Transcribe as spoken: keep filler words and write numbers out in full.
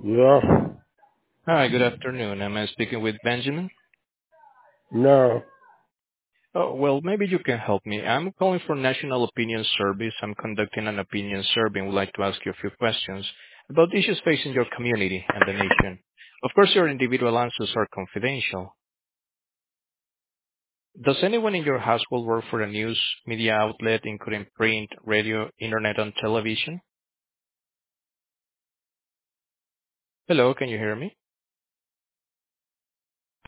Yeah. Hi, good afternoon. Am I speaking with Benjamin? No. Oh, well, maybe you can help me. I'm calling for National Opinion Service. I'm conducting an opinion survey and would like to ask you a few questions about issues facing your community and the nation. Of course, your individual answers are confidential. Does anyone in your household work for a news media outlet, including print, radio, internet, and television? Hello, can you hear me?